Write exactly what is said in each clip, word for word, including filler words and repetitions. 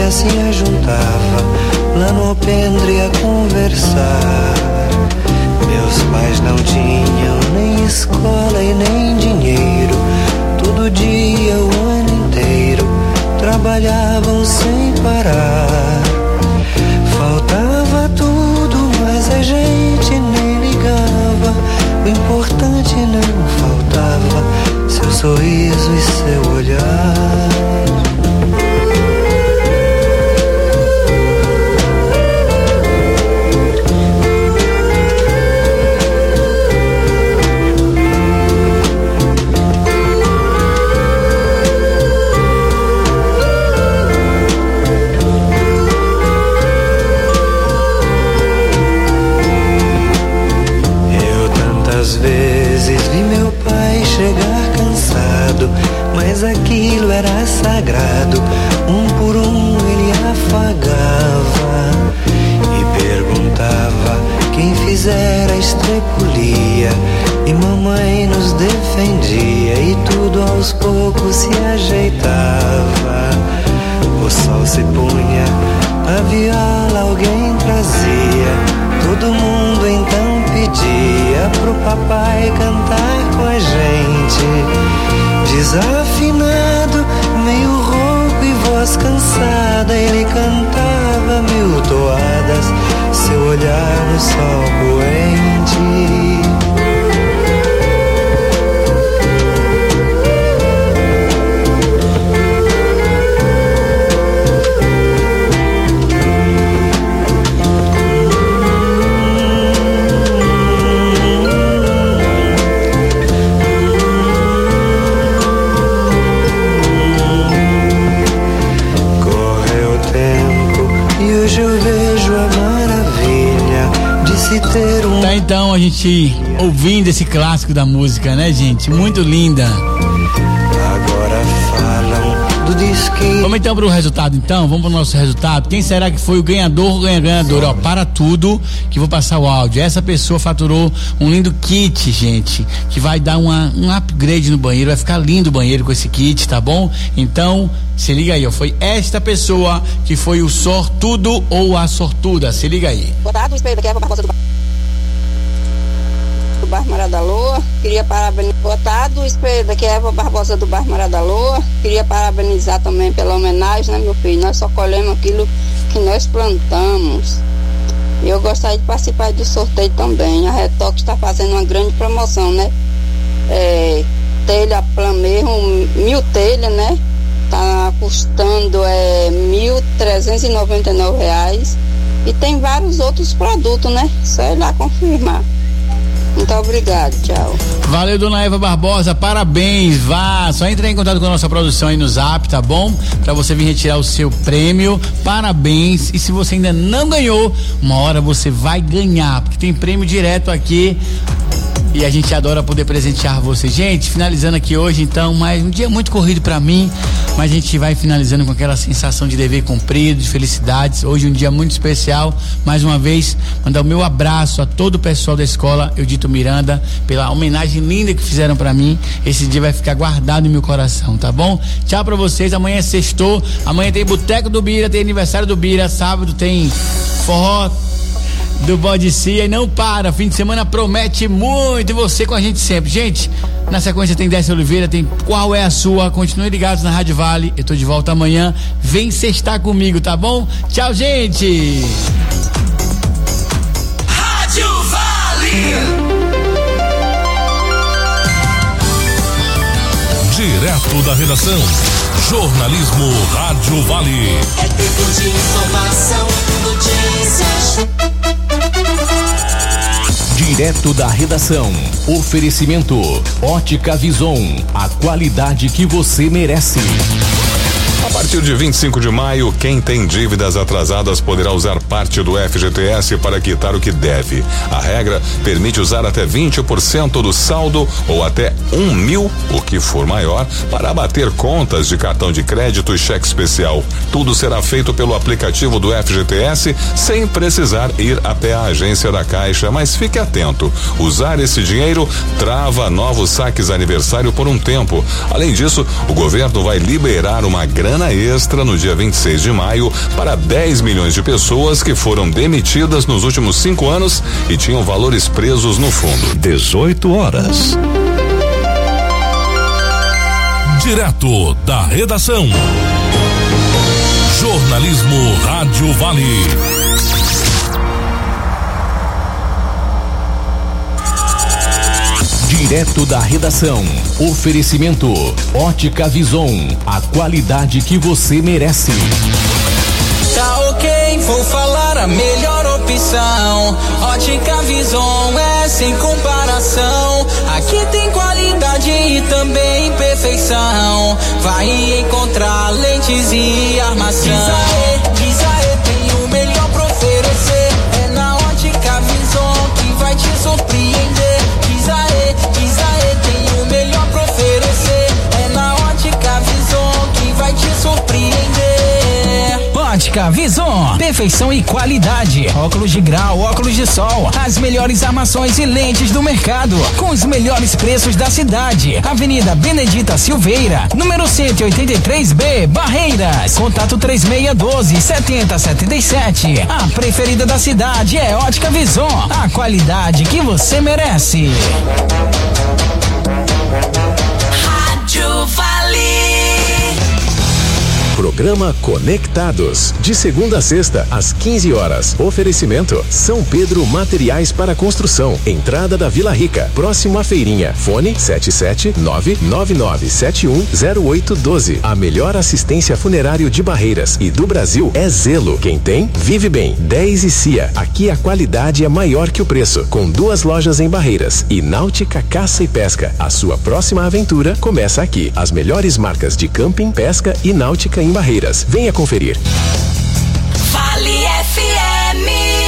família se ajuntava lá no alpendre a conversar. Meus pais não tinham nem escola e nem dinheiro. Todo dia, o ano inteiro, trabalhavam sem parar. Faltava tudo, mas a gente nem ligava. O importante não faltava, seu sorriso e seu olhar. Às vezes vi meu pai chegar cansado, mas aquilo era sagrado. Um por um ele afagava e perguntava quem fizera a estrepulia. E mamãe nos defendia e tudo aos poucos se ajeitava. O sol se punha, a viola alguém trazia. Todo mundo então pedia pro papai cantar com a gente. Desafinado, meio rouco e voz cansada, ele cantava mil toadas, seu olhar no sol poente. Tá, então a gente ouvindo esse clássico da música, né, gente? Muito linda. Agora falam do disque. Vamos então pro resultado, então. Vamos pro nosso resultado. Quem será que foi o ganhador ou ganhadora? Ó, para tudo que vou passar o áudio. Essa pessoa faturou um lindo kit, gente, que vai dar uma, um upgrade no banheiro. Vai ficar lindo o banheiro com esse kit, tá bom? Então, se liga aí, ó. Foi esta pessoa que foi o sortudo ou a sortuda. Se liga aí. Botado, espelho daqui, Barbosa do do bairro Maré da Lua. Queria parabenizar. Botado, espelho daqui, Eva Barbosa do bairro Maré da Lua. Queria parabenizar também pela homenagem, né, meu filho? Nós só colhemos aquilo que nós plantamos. E eu gostaria de participar do sorteio também. A Retox está fazendo uma grande promoção, né? É, telha Plamerro, mil telhas, né? Tá custando é, mil trezentos e noventa e nove reais. E tem vários outros produtos, né? Só ir lá confirmar. Muito obrigado, tchau. Valeu, dona Eva Barbosa, parabéns, vá, só entre em contato com a nossa produção aí no Zap, tá bom? Pra você vir retirar o seu prêmio, parabéns, e se você ainda não ganhou, uma hora você vai ganhar, porque tem prêmio direto aqui e a gente adora poder presentear você. Gente, finalizando aqui hoje, então, mais um dia muito corrido pra mim, mas a gente vai finalizando com aquela sensação de dever cumprido, de felicidades. Hoje um dia muito especial. Mais uma vez, mandar o meu abraço a todo o pessoal da escola Eudito Miranda pela homenagem linda que fizeram pra mim. Esse dia vai ficar guardado no meu coração, tá bom? Tchau pra vocês. Amanhã é sextou. Amanhã tem Boteco do Bira, tem aniversário do Bira. Sábado tem forró do Bode Cia e não para, fim de semana promete muito, e você com a gente sempre. Gente, na sequência tem Décio Oliveira, tem Qual é a Sua? Continue ligados na Rádio Vale, eu tô de volta amanhã, vem sextar comigo, tá bom? Tchau, gente! Rádio Vale! Direto da redação, jornalismo Rádio Vale. É tempo de informação, notícias. Direto da redação, oferecimento Ótica Vison, a qualidade que você merece. A partir de vinte e cinco de maio, quem tem dívidas atrasadas poderá usar parte do F G T S para quitar o que deve. A regra permite usar até vinte por cento do saldo ou até um mil, o que for maior, para abater contas de cartão de crédito e cheque especial. Tudo será feito pelo aplicativo do F G T S sem precisar ir até a agência da Caixa, mas fique atento. Usar esse dinheiro trava novos saques aniversário por um tempo. Além disso, o governo vai liberar uma grande grana extra no dia vinte e seis de maio para dez milhões de pessoas que foram demitidas nos últimos cinco anos e tinham valores presos no fundo. dezoito horas. Direto da redação. Jornalismo Rádio Vale. Direto da redação. Oferecimento Ótica Vison, a qualidade que você merece. Tá ok, vou falar a melhor opção. Ótica Vison é sem comparação. Aqui tem qualidade e também perfeição. Vai encontrar lentes e armação. Diz aê, diz aê, tem o melhor pra oferecer. É na Ótica Vison que vai te surpreender. Diz aê, diz aê, tem o melhor pra oferecer. É na Ótica Vison que vai te surpreender. Ótica Vison, perfeição e qualidade. Óculos de grau, óculos de sol, as melhores armações e lentes do mercado, com os melhores preços da cidade. Avenida Benedita Silveira, número cento e oitenta e três B, Barreiras. Contato três seis um dois, sete zero sete sete. A preferida da cidade é Ótica Vison, a qualidade que você merece. Rádio Vale. Programa Conectados, de segunda a sexta, às quinze horas. Oferecimento São Pedro Materiais para Construção, entrada da Vila Rica, próximo à feirinha. Fone sete sete nove nove nove sete um zero oito um dois. A melhor assistência funerário de Barreiras e do Brasil é Zelo. Quem tem, vive bem. dez e Cia, aqui a qualidade é maior que o preço. Com duas lojas em Barreiras e Náutica Caça e Pesca. A sua próxima aventura começa aqui. As melhores marcas de camping, pesca e náutica em Barreiras. Venha conferir. Vale F M.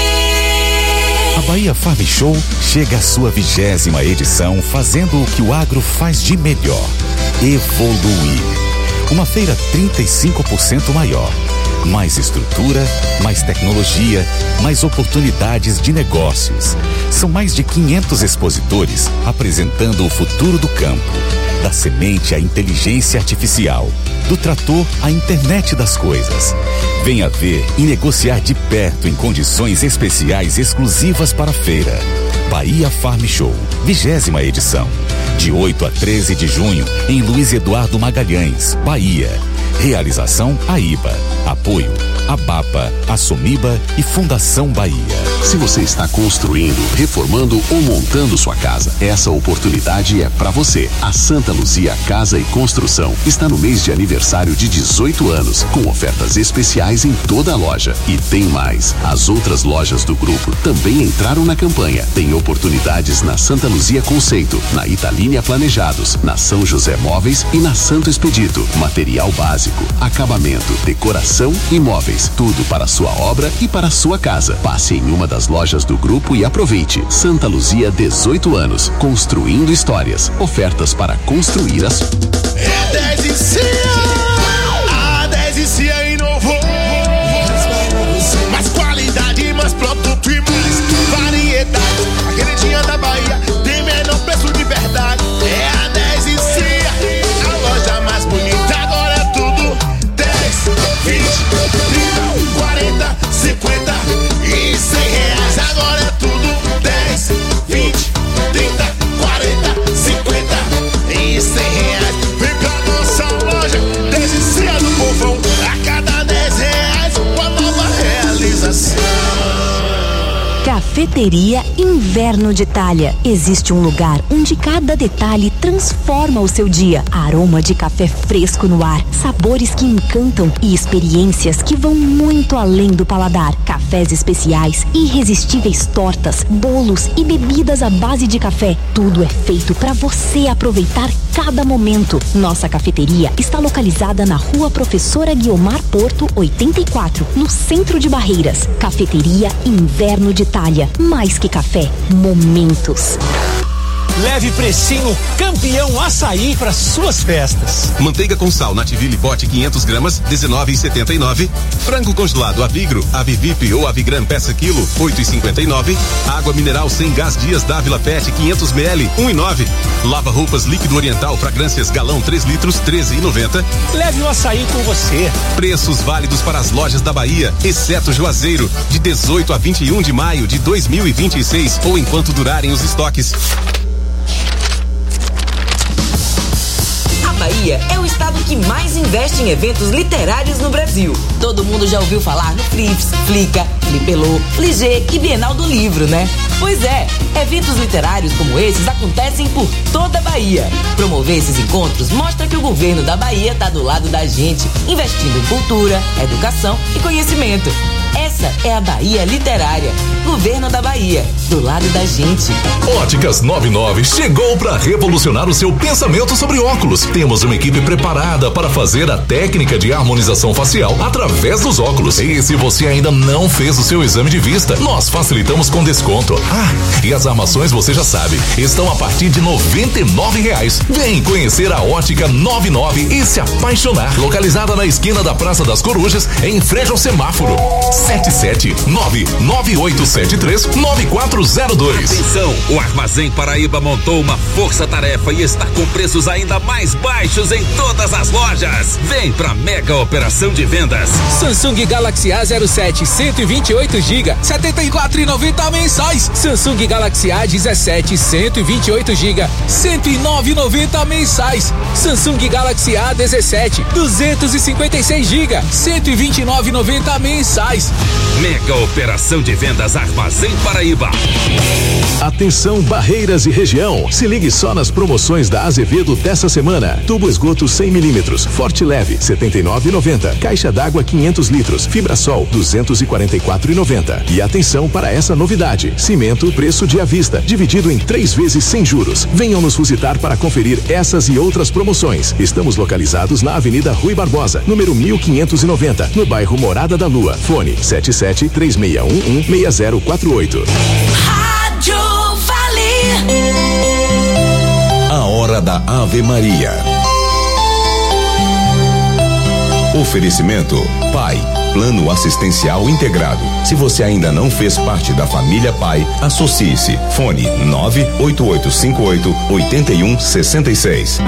A Bahia Farm Show chega à sua vigésima edição, fazendo o que o agro faz de melhor: evoluir. Uma feira trinta e cinco por cento maior. Mais estrutura, mais tecnologia, mais oportunidades de negócios. São mais de quinhentos expositores apresentando o futuro do campo. Da semente à inteligência artificial, do trator à internet das coisas. Venha ver e negociar de perto em condições especiais exclusivas para a feira. Bahia Farm Show, vigésima edição. De oito a treze de junho, em Luiz Eduardo Magalhães, Bahia. Realização AIBA. Apoio ABAPA, Assomiba e Fundação Bahia. Se você está construindo, reformando ou montando sua casa, essa oportunidade é para você. A Santa Luzia Casa e Construção está no mês de aniversário de dezoito anos, com ofertas especiais em toda a loja. E tem mais. As outras lojas do grupo também entraram na campanha. Tem oportunidades na Santa Luzia Conceito, na Italínia Planejados, na São José Móveis e na Santo Expedito. Material básico, acabamento, decoração e móveis. Tudo para a sua obra e para a sua casa. Passe em uma das lojas do grupo e aproveite. Santa Luzia, dezoito anos. Construindo histórias. Ofertas para construir as... É dez e Cia! A dez e Cia inovou. Mais qualidade, mais produto e mais variedade. A queridinha da Bahia tem menor preço de verdade. É a dez e Cia, a loja mais bonita. Agora é tudo dez, vinte, trinta, quarenta, cinquenta e cem reais. Agora é tudo dez, vinte, trinta, quarenta, cinquenta e cem reais. Vem pra nossa loja, dez e Cia do povão. A cada dez reais, uma nova realização. Cafeteria Inverno de Itália. Existe um lugar onde cada detalhe transforma o seu dia. Aroma de café fresco no ar, sabores que encantam e experiências que vão muito além do paladar. Cafés especiais, irresistíveis tortas, bolos e bebidas à base de café. Tudo é feito para você aproveitar cada momento. Nossa cafeteria está localizada na Rua Professora Guiomar Porto, oitenta e quatro, no centro de Barreiras. Cafeteria Inverno de Itália. Mais que café, momentos. Leve precinho campeão açaí para suas festas. Manteiga com sal Nativille pote quinhentos gramas, dezenove e setenta e nove. Frango congelado Avigro, Avivip ou Avigran peça quilo, oito e cinquenta e nove. Água mineral sem gás Dias Dávila Pet quinhentos mililitros, um e nove. Lava roupas líquido oriental fragrâncias galão três litros, treze e noventa. Leve o açaí com você. Preços válidos para as lojas da Bahia, exceto Juazeiro, de dezoito a vinte e um de maio de dois mil e vinte e seis ou enquanto durarem os estoques. Bahia é o estado que mais investe em eventos literários no Brasil. Todo mundo já ouviu falar no Flips, Flica, Flipelô, Fligê e Bienal do Livro, né? Pois é, eventos literários como esses acontecem por toda a Bahia. Promover esses encontros mostra que o governo da Bahia está do lado da gente, investindo em cultura, educação e conhecimento. Essa é a Bahia Literária. Governo da Bahia, do lado da gente. Óticas noventa e nove chegou para revolucionar o seu pensamento sobre óculos. Temos uma equipe preparada para fazer a técnica de harmonização facial através dos óculos. E se você ainda não fez o seu exame de vista, nós facilitamos com desconto. Ah, e as armações você já sabe, estão a partir de noventa e nove reais. Vem conhecer a Ótica noventa e nove e se apaixonar. Localizada na esquina da Praça das Corujas, em frente ao semáforo. sete sete nove nove oito sete três nove quatro zero dois. Atenção, o Armazém Paraíba montou uma força-tarefa e está com preços ainda mais baixos em todas as lojas. Vem pra mega operação de vendas. Samsung Galaxy A zero sete, cento e vinte e oito gigas, setenta e quatro reais e noventa centavos mensais. Samsung Galaxy A dezessete, cento e vinte e oito gigas, cento e nove reais e noventa centavos mensais. Samsung Galaxy A dezessete, duzentos e cinquenta e seis gigas, cento e vinte e nove reais e noventa centavos mensais. Mega operação de vendas Armazém Paraíba. Atenção Barreiras e região, se ligue só nas promoções da Azevedo dessa semana. Tubo esgoto cem milímetros, Forte Leve setenta e nove reais e noventa centavos. Caixa d'água quinhentos litros, Fibrasol duzentos e quarenta e quatro reais e noventa centavos. E atenção para essa novidade: cimento preço de à vista, dividido em três vezes sem juros. Venham nos visitar para conferir essas e outras promoções. Estamos localizados na Avenida Rui Barbosa, número mil quinhentos e noventa, no bairro Morada da Lua. Fone sete sete três seis um um seis zero quatro oito. Rádio Vale. A hora da Ave Maria. Oferecimento Pai, Plano Assistencial Integrado. Se você ainda não fez parte da família Pai, associe-se. Fone nove oito oito cinco oito oito um seis seis.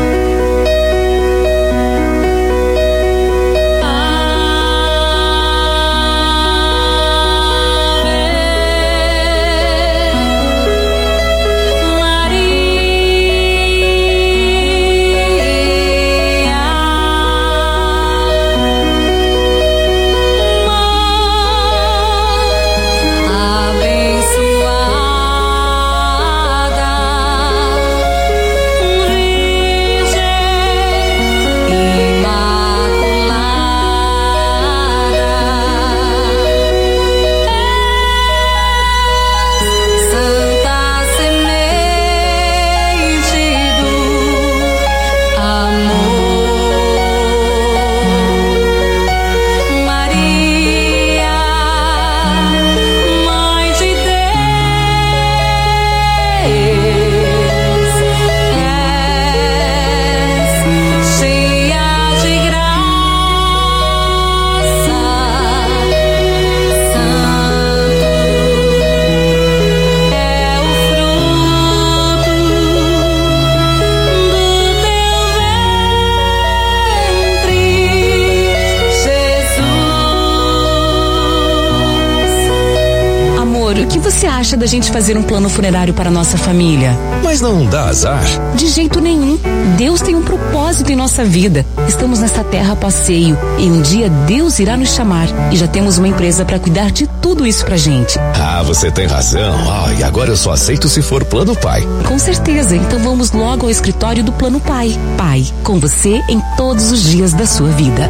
acha da gente fazer um plano funerário para nossa família? Mas não dá azar? De jeito nenhum. Deus tem um propósito em nossa vida. Estamos nessa terra a passeio e um dia Deus irá nos chamar. E já temos uma empresa para cuidar de tudo isso pra gente. Ah, você tem razão. Ah, e agora eu só aceito se for Plano Pai. Com certeza. Então vamos logo ao escritório do Plano Pai. Pai, com você em todos os dias da sua vida.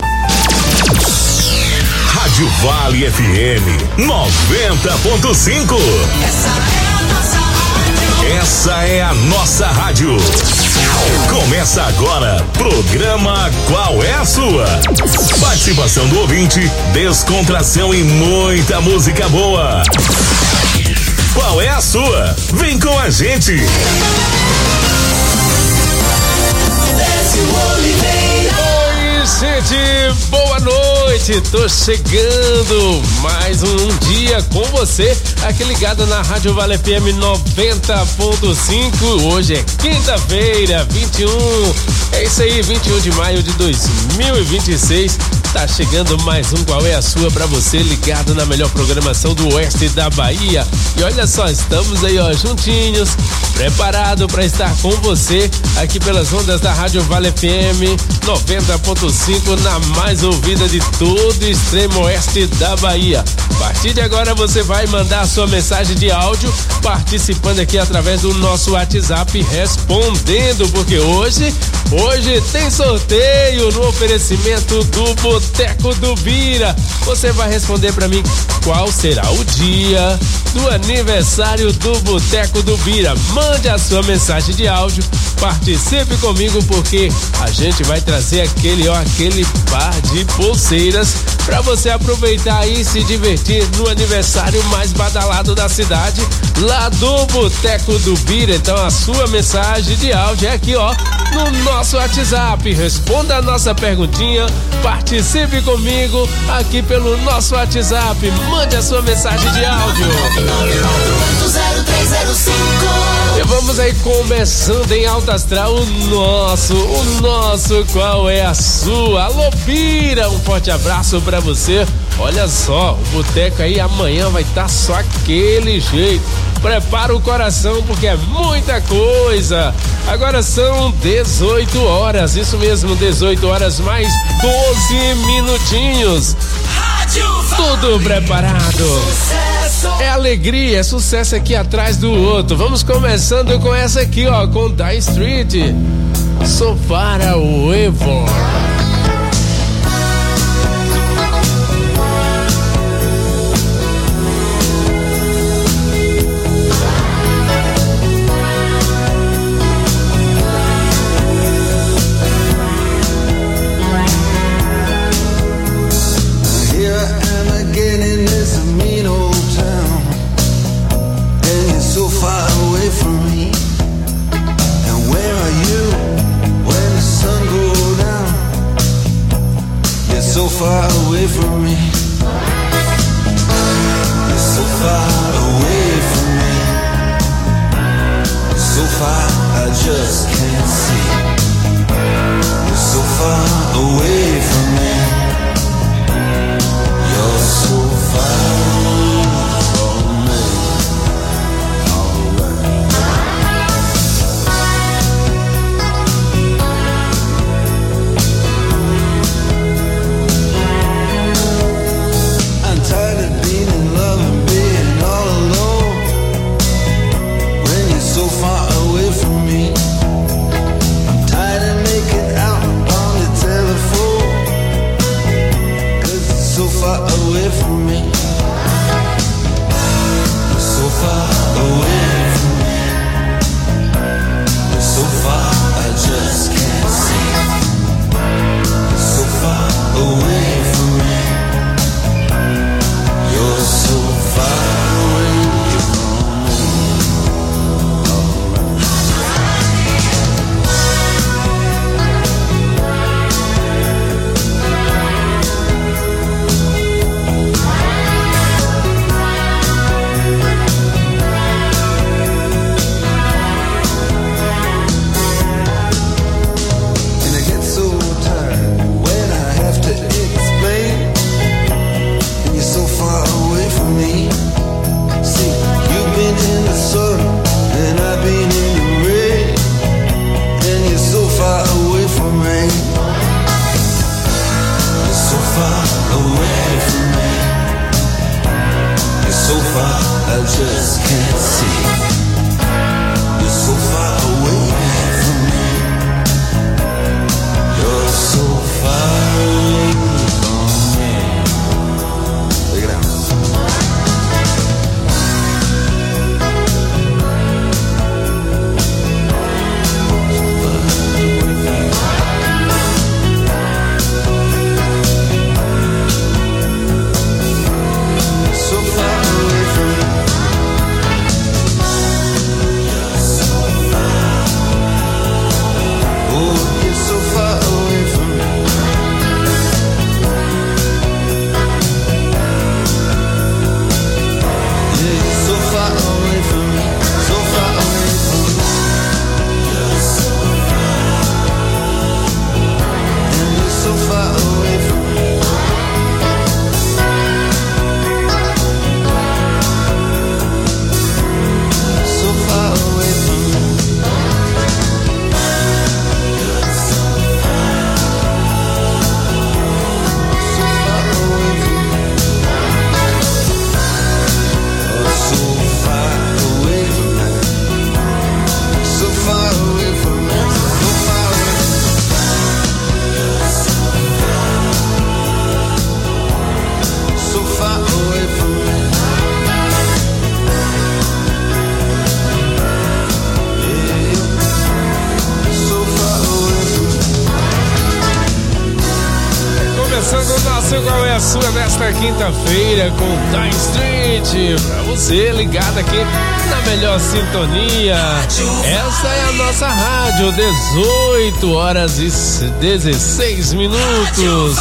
Rádio Vale F M noventa ponto cinco. Essa é a nossa rádio. Essa é a nossa rádio. Começa agora, programa Qual é a Sua? Participação do ouvinte, descontração e muita música boa. Qual é a sua? Vem com a gente. Oi, gente, boa noite. Tô chegando mais um dia com você aqui ligado na Rádio Vale F M noventa ponto cinco. Hoje é quinta-feira, vinte e um. É isso aí, vinte e um de maio de dois mil e vinte e seis. Tá chegando mais um Qual é a Sua pra você, ligado na melhor programação do oeste da Bahia. E olha só, estamos aí, ó, juntinhos, preparado para estar com você aqui pelas ondas da Rádio Vale F M noventa ponto cinco, na mais ouvida de todo o extremo oeste da Bahia. A partir de agora você vai mandar a sua mensagem de áudio participando aqui através do nosso WhatsApp, respondendo, porque hoje, hoje tem sorteio no oferecimento do Boteco do Bira. Você vai responder pra mim qual será o dia do aniversário do Boteco do Bira. Mande a sua mensagem de áudio, participe comigo, porque a gente vai trazer aquele, ó, aquele par de pulseiras pra você aproveitar e se divertir no aniversário mais badalado da cidade, lá do Boteco do Bira. Então a sua mensagem de áudio é aqui, ó, no nosso WhatsApp. Responda a nossa perguntinha, participe comigo aqui pelo nosso WhatsApp. Mande a sua mensagem de áudio. E vamos aí começando em alta astral o nosso, o nosso Qual é a Sua? Alô, Bira, um forte abraço pra você. Olha só, o boteco aí amanhã vai estar tá só aquele jeito. Prepara o coração porque é muita coisa. Agora são dezoito horas, isso mesmo, dezoito horas mais doze minutinhos. Tudo preparado. É alegria, é sucesso aqui atrás do outro. Vamos começando com essa aqui, ó, com Die Street. So Far Away From. So far away from me. You're so far away from me. So far I just can't see. You're so far away from me. You're so far from me. So far away from me, sua nesta quinta-feira com Time Street. Pra você ligado aqui na melhor sintonia. Essa é a nossa rádio, dezoito horas e dezesseis minutos.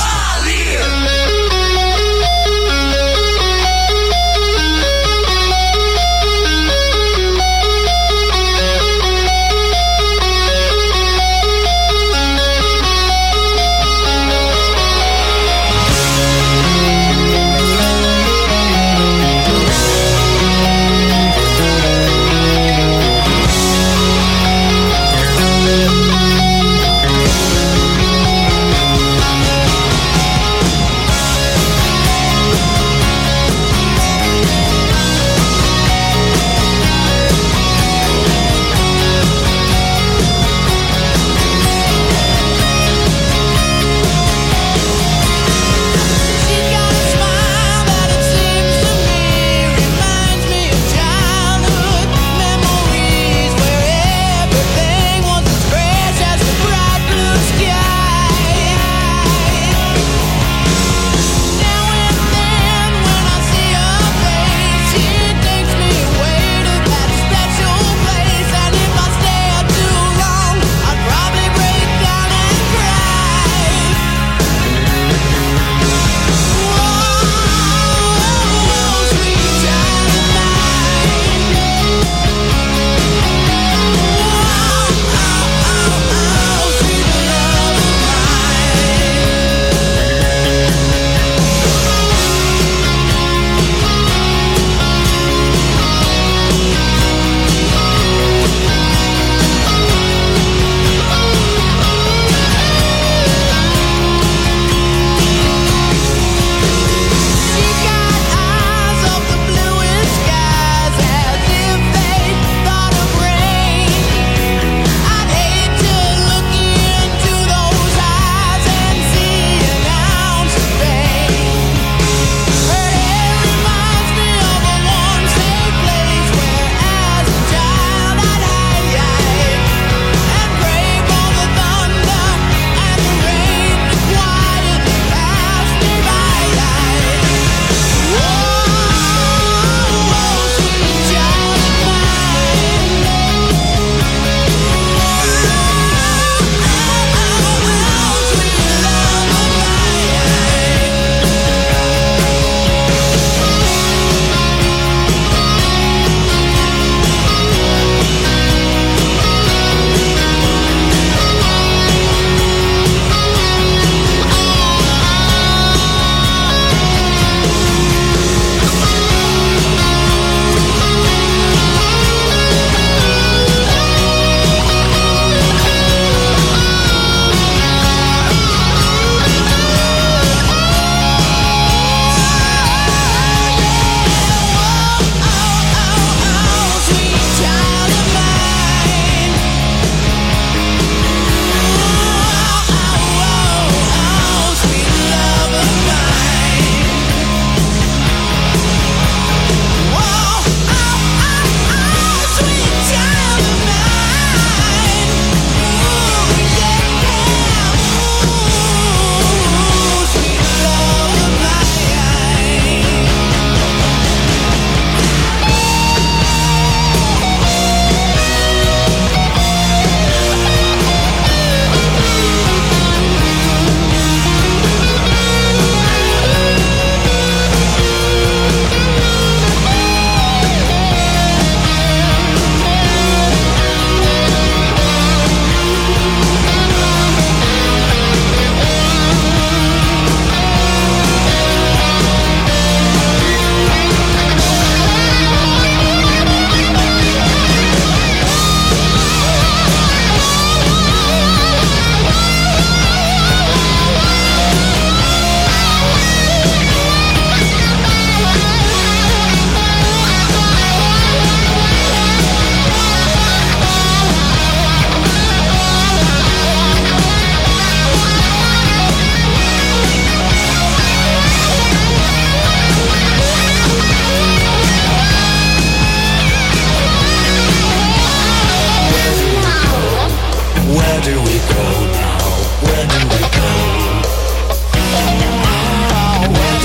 Where do we go now? Where do we go?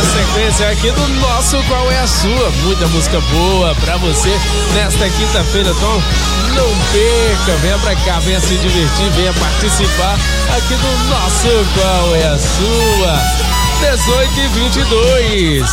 sequência aqui do nosso Qual é a Sua? Muita música boa pra você nesta quinta-feira, então não perca, venha pra cá, venha se divertir, venha participar aqui do nosso Qual é a Sua? dezoito e vinte e dois.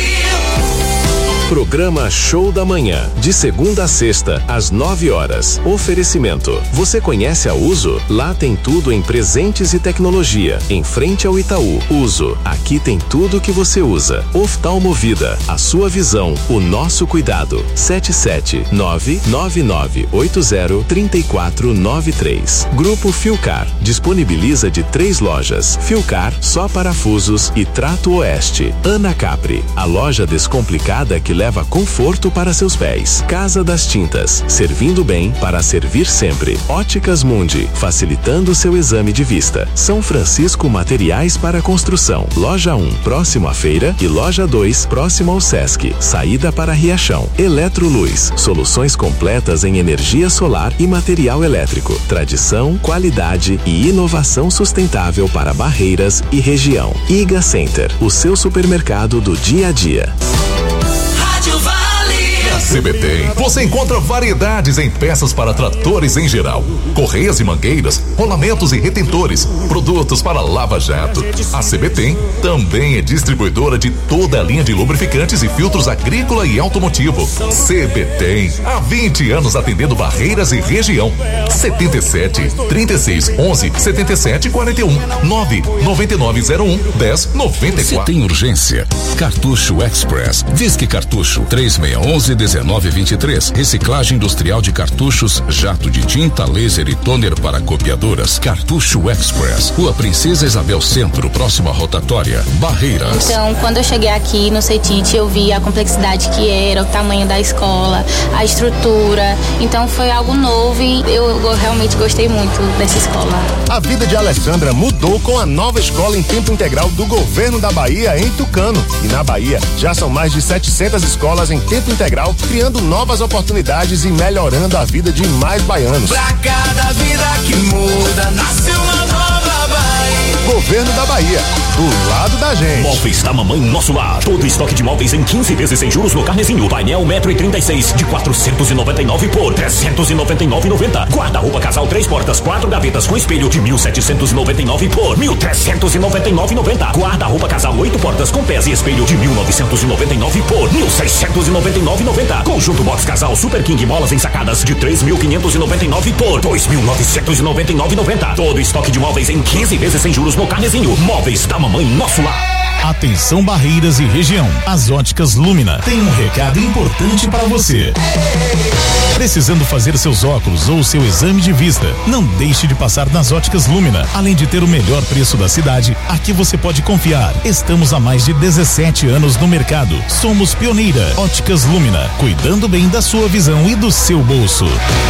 Programa Show da Manhã, de segunda a sexta, às nove horas. Oferecimento. Você conhece a Uso? Lá tem tudo em presentes e tecnologia. Em frente ao Itaú. Uso. Aqui tem tudo que você usa. Oftalmovida. A sua visão, o nosso cuidado. sete sete nove nove nove oito zero três quatro nove três. Grupo Filcar. Disponibiliza de três lojas. Filcar, só parafusos e Trato Oeste. Ana Capri. A loja descomplicada que leva conforto para seus pés. Casa das Tintas, servindo bem para servir sempre. Óticas Mundi, facilitando seu exame de vista. São Francisco Materiais para Construção. Loja um, próximo à feira, e Loja dois, próximo ao Sesc. Saída para Riachão. Eletroluz, soluções completas em energia solar e material elétrico. Tradição, qualidade e inovação sustentável para Barreiras e região. Iga Center, o seu supermercado do dia a dia. Na C B T, você encontra variedades em peças para tratores em geral, correias e mangueiras, rolamentos e retentores, produtos para lava-jato. A C B T também é distribuidora de toda a linha de lubrificantes e filtros agrícola e automotivo. C B T, há vinte anos atendendo Barreiras e região. setenta e sete, trinta e seis, onze, setenta e sete, quarenta e um, nove nove nove zero um, dez noventa e quatro. Se tem urgência, Cartucho Express. Disque Cartucho três seis um um, dezenove vinte e três. Reciclagem industrial de cartuchos, jato de tinta, laser e toner para copiadoras. Cartucho Express. Rua Princesa Isabel Centro, próxima rotatória, Barreiras. Então, quando eu cheguei aqui no CETIT, eu vi a complexidade que era, o tamanho da escola, a estrutura. Então, foi algo novo e eu, eu realmente gostei muito dessa escola. A vida de Alessandra mudou com a nova escola em tempo integral do governo da Bahia em Tucano. E na Bahia, já são mais de setecentas escolas em tempo integral, criando novas oportunidades e melhorando a vida de mais baianos. Pra cada vida que muda, nasce uma nova Bahia. Governo da Bahia, do lado da gente. Móveis da Mamãe Nosso Lar. Todo estoque de móveis em quinze vezes sem juros no carnezinho. Painel um metro e trinta e seis de quatrocentos e noventa e nove por trezentos e noventa e nove e noventa. Guarda-roupa casal três portas, quatro gavetas com espelho de mil setecentos e noventa e nove por mil trezentos e noventa e nove e noventa. Guarda-roupa casal oito portas com pés e espelho de mil novecentos e noventa e nove por mil seiscentos e noventa e nove e noventa. Conjunto box casal Super King molas ensacadas de três mil quinhentos e noventa e nove por dois mil novecentos e noventa e nove e noventa. Todo estoque de móveis em quinze vezes sem juros no carnezinho. Móveis da Mamãe Nosso Lar. Atenção Barreiras e região. As Óticas Lumina tem um recado importante para você. Precisando fazer seus óculos ou seu exame de vista? Não deixe de passar nas Óticas Lumina. Além de ter o melhor preço da cidade, aqui você pode confiar. Estamos há mais de dezessete anos no mercado. Somos pioneira. Óticas Lumina, cuidando bem da sua visão e do seu bolso.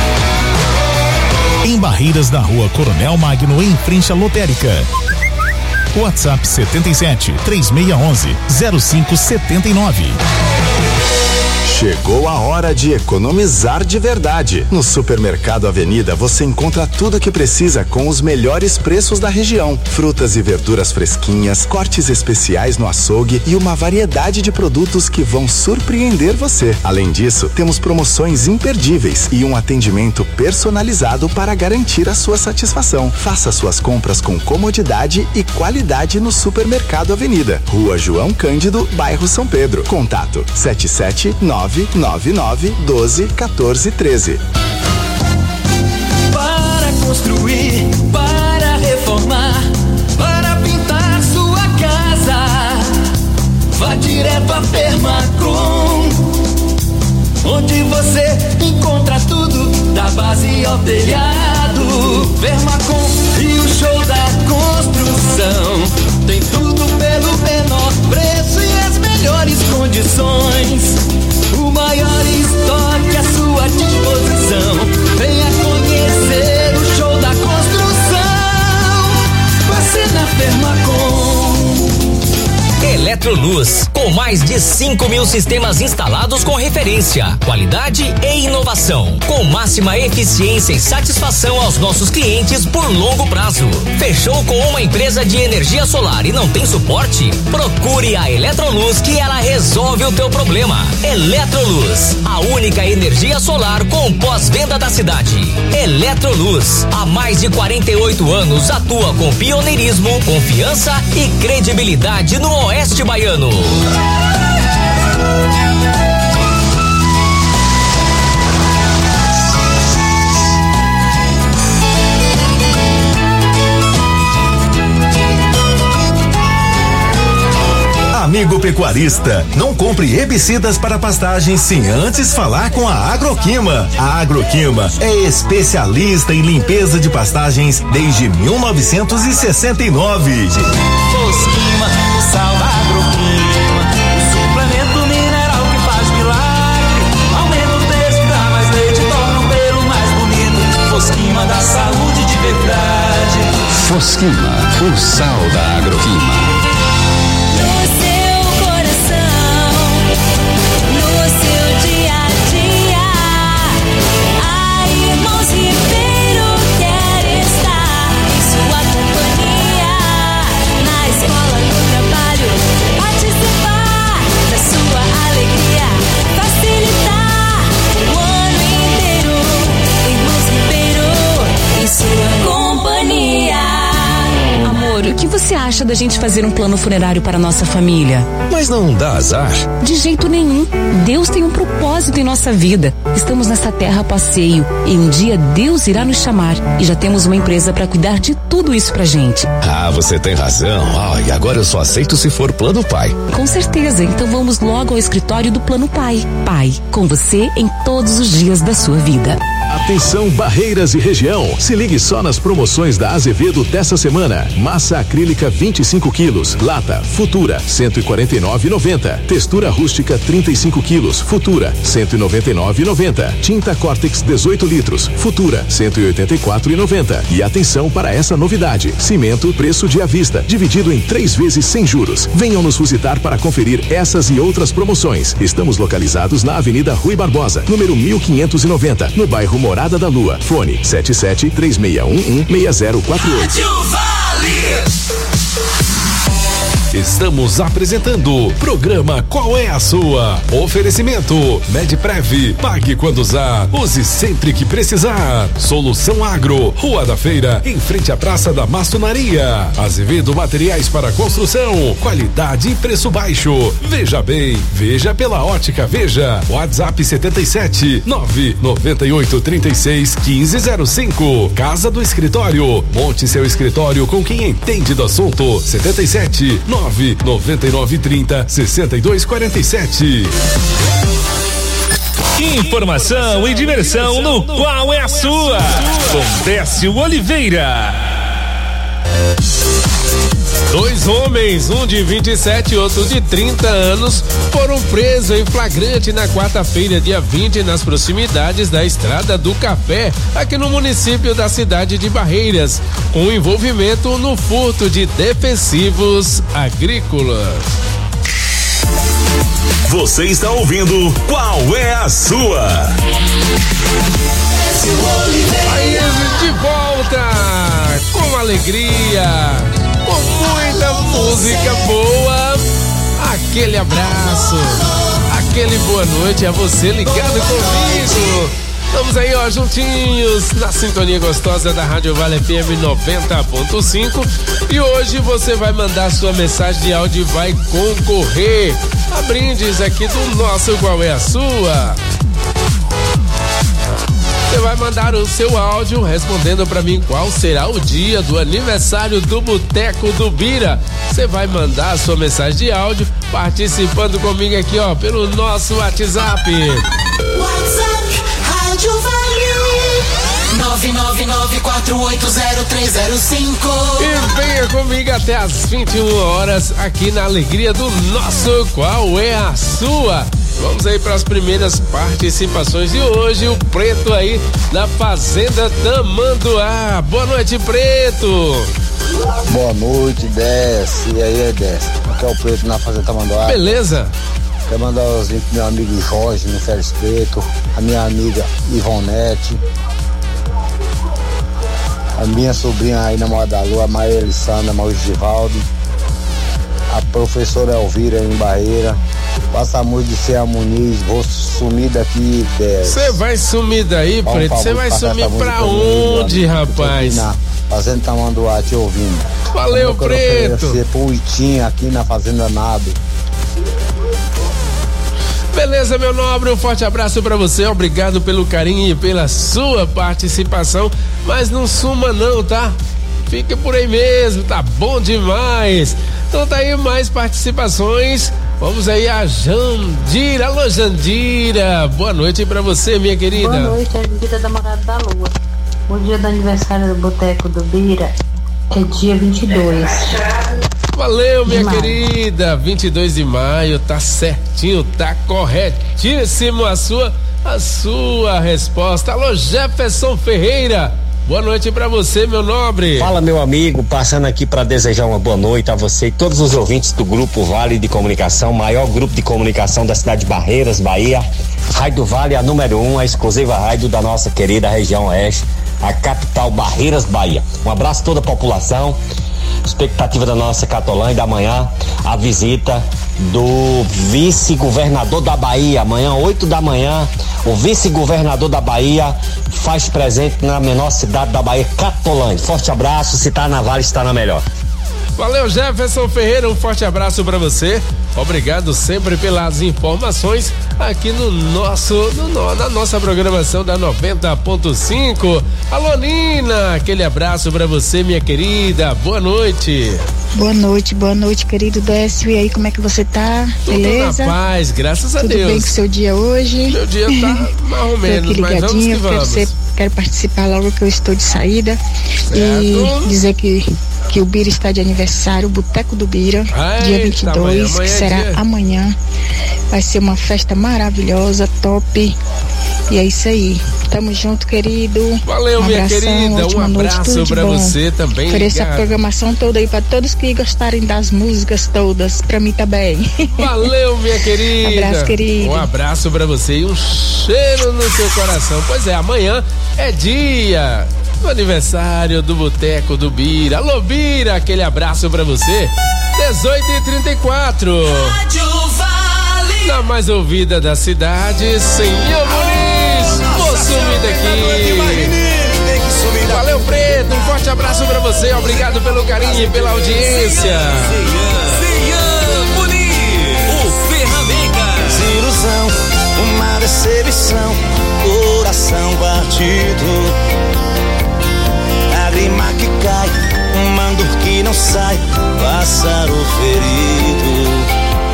Em Barreiras, na Rua Coronel Magno, em frente à lotérica. WhatsApp setenta e sete, três seis um um, zero cinco sete nove. Chegou a hora de economizar de verdade. No Supermercado Avenida você encontra tudo o que precisa com os melhores preços da região. Frutas e verduras fresquinhas, cortes especiais no açougue e uma variedade de produtos que vão surpreender você. Além disso, temos promoções imperdíveis e um atendimento personalizado para garantir a sua satisfação. Faça suas compras com comodidade e qualidade no Supermercado Avenida. Rua João Cândido, bairro São Pedro. Contato sete sete nove nove nove doze quatorze treze. Para construir, para reformar, para pintar sua casa, vá direto a Permacom, onde você encontra tudo da base ao telhado. Permacom e o show da construção tem tudo pelo menor preço e as melhores condições. O maior estoque à sua disposição. Venha conhecer o show da construção. Você na Permacom. Eletroluz, com mais de cinco mil sistemas instalados com referência, qualidade e inovação, com máxima eficiência e satisfação aos nossos clientes por longo prazo. Fechou com uma empresa de energia solar e não tem suporte? Procure a Eletroluz que ela resolve o teu problema. Eletroluz, a única energia solar com pós-venda da cidade. Eletroluz, há mais de quarenta e oito anos atua com pioneirismo, confiança e credibilidade no Oeste Baiano. Amigo pecuarista, não compre herbicidas para pastagens sem antes falar com a Agroquima. A Agroquima é especialista em limpeza de pastagens desde mil novecentos e sessenta e nove. Fosquima, o sal da Agroquima, o suplemento mineral que faz milagre. Aumenta o peso, dá mais leite, torna o pelo mais bonito. Fosquima dá saúde de verdade. Fosquima, o sal da Agroquima. O que você acha da gente fazer um plano funerário para nossa família? Mas não dá azar? De jeito nenhum. Deus tem um propósito em nossa vida. Estamos nessa terra a passeio e um dia Deus irá nos chamar e já temos uma empresa para cuidar de tudo isso pra gente. Ah, você tem razão. Ah, e agora eu só aceito se for Plano Pai. Com certeza. Então vamos logo ao escritório do Plano Pai. Pai, com você em todos os dias da sua vida. Atenção Barreiras e região, se ligue só nas promoções da Azevedo dessa semana. Massa acrílica vinte e cinco quilos, lata Futura cento e quarenta e nove e noventa, textura rústica trinta e cinco quilos, Futura cento e noventa e nove e noventa, tinta Cortex dezoito litros, Futura cento e oitenta e quatro e noventa. E atenção para essa novidade, cimento preço de à vista, dividido em três vezes sem juros. Venham nos visitar para conferir essas e outras promoções. Estamos localizados na Avenida Rui Barbosa, número mil quinhentos e noventa, no bairro Morada da Lua. Fone sete sete três seis um um seis zero quatro oito. Estamos apresentando o programa Qual é a Sua? Oferecimento Medprev, pague quando usar, use sempre que precisar. Solução Agro, Rua da Feira, em frente à Praça da Maçonaria. Azevedo Materiais para Construção, qualidade e preço baixo. Veja bem, veja pela Ótica Veja. WhatsApp setenta e sete nove noventa e oito trinta e seis quinze zero cinco. Casa do Escritório, monte seu escritório com quem entende do assunto. setenta e sete nove noventa e nove trinta sessenta e dois quarenta e sete. Informação e diversão no Qual é a Sua? Com Décio Oliveira. Dois homens, um de vinte e sete e outro de trinta anos, foram presos em flagrante na quarta-feira, dia vinte, nas proximidades da Estrada do Café, aqui no município da cidade de Barreiras, com envolvimento no furto de defensivos agrícolas. Você está ouvindo Qual é a Sua? Aí de volta, com alegria, com muita música boa, aquele abraço, aquele boa noite a você ligado comigo. Estamos aí, ó, juntinhos, na sintonia gostosa da Rádio Vale F M noventa ponto cinco. E hoje você vai mandar sua mensagem de áudio e vai concorrer a brindes aqui do nosso Qual é a Sua? Você vai mandar o seu áudio respondendo pra mim qual será o dia do aniversário do Boteco do Bira. Você vai mandar a sua mensagem de áudio participando comigo aqui, ó, pelo nosso WhatsApp. WhatsApp Rádio Vale nove nove nove quatro oito zero três zero cinco. E venha comigo até às vinte e uma horas aqui na alegria do nosso Qual é a Sua? Vamos aí para as primeiras participações de hoje. O Preto aí da Fazenda Tamanduá. Boa noite, Preto. Boa noite, desce. E aí, desce. Aqui é o Preto na Fazenda Tamanduá. Beleza. Quero mandar um pro meu amigo Jorge no Félix Preto, a minha amiga Ivonete, a minha sobrinha aí na Moda da Lua, a Maria Elissandra, a Maurício Givaldo, a professora Elvira em Barreira. Passa a música de Céa Muniz, vou sumir daqui. Você vai sumir daí, Preto? Você vai sumir pra onde, rapaz? Fazenda Tamanduá, te ouvindo. Valeu, Preto. Você Puitinha aqui na Fazenda Nado. Beleza, meu nobre, um forte abraço pra você, obrigado pelo carinho e pela sua participação, mas não suma não, tá? Fique por aí mesmo, tá bom demais. Então tá aí mais participações. Vamos aí a Jandira. Alô, Jandira, boa noite pra você, minha querida. Boa noite, é Jandira da Morada da Lua. O dia do aniversário do Boteco do Bira é dia vinte e dois. Valeu, minha querida, vinte e dois de maio, tá certinho, tá corretíssimo a sua, a sua resposta. Alô, Jefferson Ferreira, boa noite pra você, meu nobre. Fala, meu amigo, passando aqui pra desejar uma boa noite a você e todos os ouvintes do Grupo Vale de Comunicação, maior grupo de comunicação da cidade de Barreiras, Bahia. Rádio do Vale, a número um, a exclusiva rádio da nossa querida região oeste, a capital Barreiras, Bahia. Um abraço a toda a população. Expectativa da nossa Catolândia da manhã, a visita do vice-governador da Bahia. Amanhã, oito da manhã, o vice-governador da Bahia faz presente na menor cidade da Bahia, Catolândia. Forte abraço, se tá na Vale, está na melhor. Valeu, Jefferson Ferreira, um forte abraço para você. Obrigado sempre pelas informações aqui no nosso, no, na nossa programação da noventa ponto cinco. Alô, Nina, aquele abraço para você, minha querida. Boa noite. Boa noite, boa noite, querido Décio. E aí, como é que você tá? Tudo Beleza? na paz, graças a Tudo Deus. Tudo bem com o seu dia hoje? Meu dia tá mais ou menos, mas vamos que vamos. Quero, ser, quero participar logo que eu estou de saída. Certo. E dizer que que o Bira está de aniversário, o Boteco do Bira, Ai, dia vinte e dois, amanhã, amanhã que será é amanhã. Vai ser uma festa maravilhosa, top. E é isso aí. Tamo junto, querido. Valeu, um minha abração, querida. Um abraço noite, pra você também. Ofereço a programação toda aí pra todos que gostarem das músicas todas. Pra mim também. Valeu, minha querida. Abraço, querido. Um abraço pra você e um cheiro no seu coração. Pois é, amanhã é dia do aniversário do Boteco do Bira. Alô, Bira, aquele abraço pra você. dezoito e trinta e quatro. Rádio Vale. Na mais ouvida da cidade, Senhor Muniz. Vou sumir daqui. Valeu, Preto. Um forte abraço pra você. Obrigado pelo carinho e pela audiência. Senhor Muniz, o Ferramentas. Desilusão, uma decepção, coração partido. Lágrima que cai, uma dor que não sai, pássaro ferido.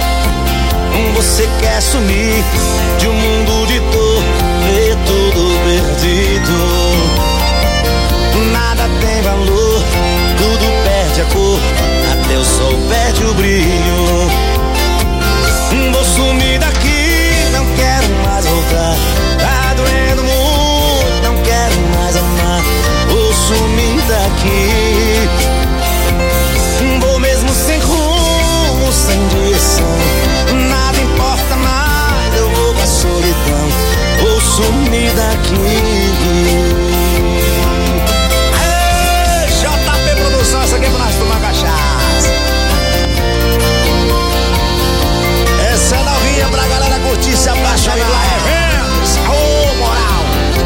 Você quer sumir de um mundo de dor, ver tudo perdido. Nada tem valor, tudo perde a cor, até o sol perde o brilho. Vou sumir daqui, não quero mais voltar. Tá doendo muito, não quero mais amar. Vou sumir daqui. Vou mesmo sem rumo, sem direção. Nada importa mais, eu vou pra solidão. Vou sumir daqui. Aê, J P Produção, essa aqui é pra nós tomar cachaça. Essa é novinha pra galera curtir, se apaixonar. Eventos, ô moral.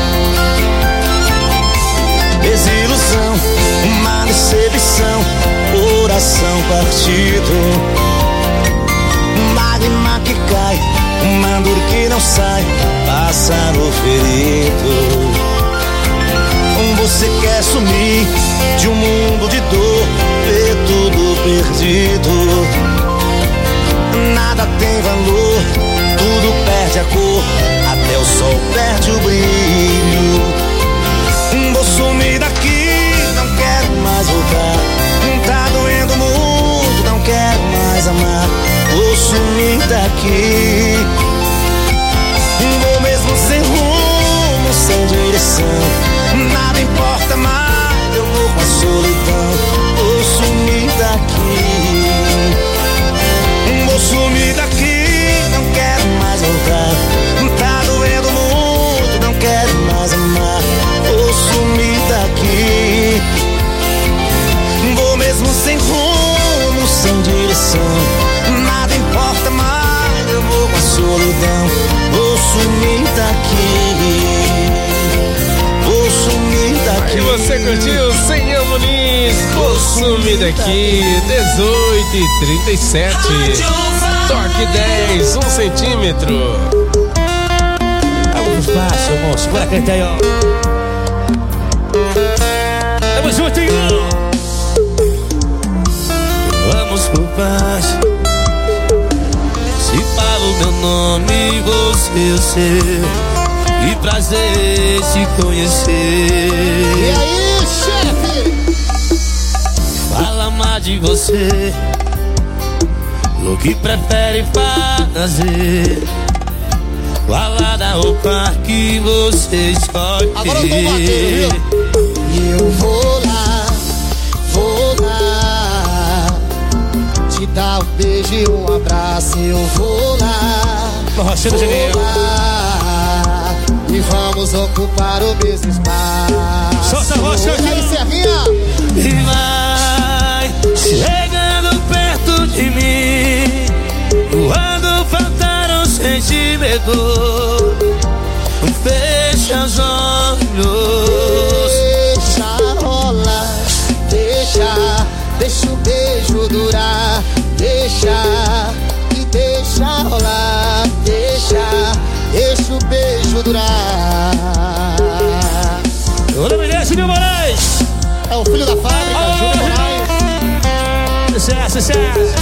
Desilusão, uma decepção, coração partido. Lágrima que cai, uma dor que não sai, pássaro ferido. Você quer sumir de um mundo de dor, ver tudo perdido. Nada tem valor, tudo perde a cor, até o sol perde o brilho. Vou sumir daqui, não quero mais voltar. Tá doendo muito, não quero mais amar. Vou sumir daqui. Vou mesmo sem rumo, sem direção. Nada importa mais, eu vou com a solidão. Vou E você curtiu Senhor Muniz, o Sumi daqui, dezoito e trinta e sete. Toque dez, um centímetro. Vamos baixo, irmão. Segura a caneta aí, ó. Vamos junto, hein? Vamos por baixo. Se falo meu nome, você o seu. Que prazer te conhecer. E aí, chefe? Fala mais de você. O que prefere fazer? Fala da roupa que você escolhe. Agora eu vou bater, viu? E eu vou lá, vou lá te dar um beijo e um abraço. Eu vou lá, vou lá e vamos ocupar o mesmo espaço. Solta a rocha aqui. E aí, Serrinha? E vai chegando perto de mim. Quando faltar um sentimento, fecha os olhos. Deixa rolar, deixa, deixa o beijo durar. Deixa, e deixa rolar. Deixa, deixa o beijo durar. O nome desse, Júnior Moraes. É o filho da fábrica, oh, Júnior Moraes. Sucesso, sucesso.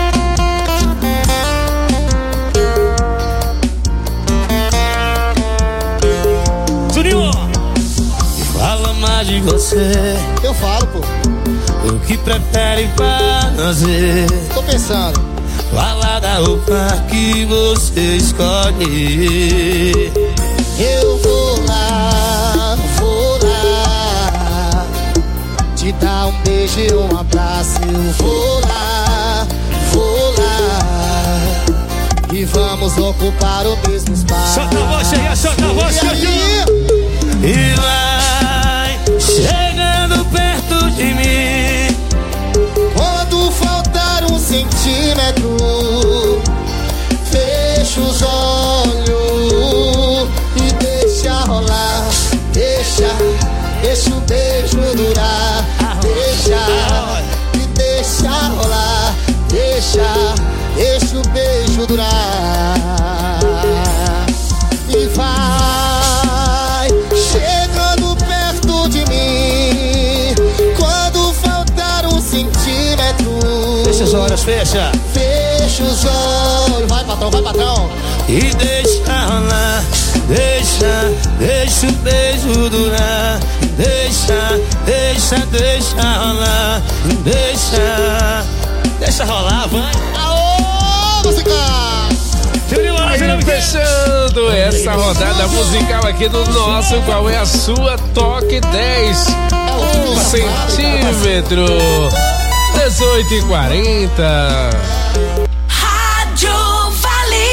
Juninho. Fala mais de você. Eu falo, pô. O que prefere fazer? Tô pensando. Fala da roupa que você escolhe. Eu vou lá, vou lá te dar um beijo e um abraço. Eu vou lá, vou lá e vamos ocupar o mesmo espaço. Solta a voz aí, solta a voz aí. E vai chegando perto de mim. Quando faltar um centímetro, fecha os olhos e deixa rolar. Deixa, deixa o beijo durar. Deixa, e deixa rolar. Deixa, deixa o beijo durar. E vai chegando perto de mim. Quando faltar um centímetro, fecha os olhos, fecha. Fecha os olhos. Vai, patrão, vai, patrão. E deixa rolar. Deixa, deixa o beijo durar. Deixa, deixa, deixa rolar. Deixa, deixa rolar, vai. Aô, música! Aí, fechando essa rodada musical aqui do nosso Qual é a Sua? Toque dez, um centímetro, dezoito e quarenta. Rádio Vale.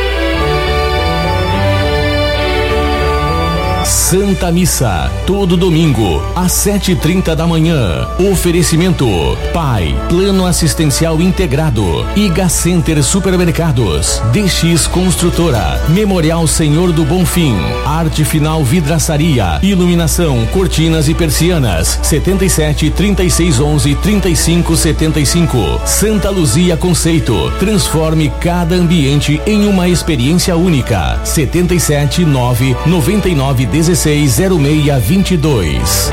Santa Missa, todo domingo, às sete e trinta da manhã. Oferecimento: Pai, Plano Assistencial Integrado, Iga Center Supermercados, D X Construtora, Memorial Senhor do Bonfim, Arte Final Vidraçaria, Iluminação, Cortinas e Persianas, setenta e sete, trinta e seis, onze, trinta e cinco, setenta e cinco. Santa Luzia Conceito, transforme cada ambiente em uma experiência única. setenta e sete, nove, noventa e nove, dezesseis, zero seis, vinte e dois.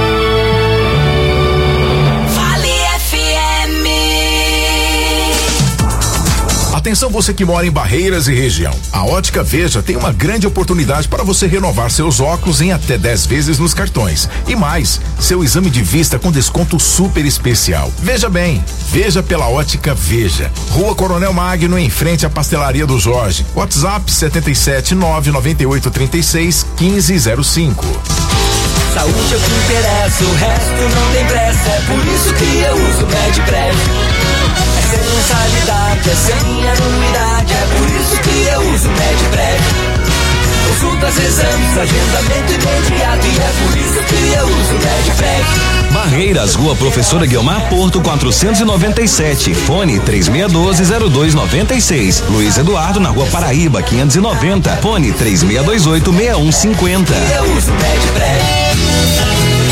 Vale F M. Atenção você que mora em Barreiras e região. A Ótica Veja tem uma grande oportunidade para você renovar seus óculos em até dez vezes nos cartões. E mais, seu exame de vista com desconto super especial. Veja bem, veja pela Ótica Veja. Rua Coronel Magno, em frente à Pastelaria do Jorge. WhatsApp setenta e sete, nove nove oito, trinta e seis, quinze zero cinco. Saúde é o que interessa, o resto não tem pressa. É por isso que eu uso Medprev. É sem mensalidade, é sem anuidade. É por isso que eu uso Medprev. Consultas, exames, agendamento imediato. E é por isso que eu uso Medprev. Barreiras, Rua Professora Guiomar Porto, quatrocentos e noventa e sete. Fone três seis um dois, zero dois nove seis. Luiz Eduardo, na Rua Paraíba, quinhentos e noventa. Fone três seis dois oito, seis um cinquenta. Eu uso Medprev.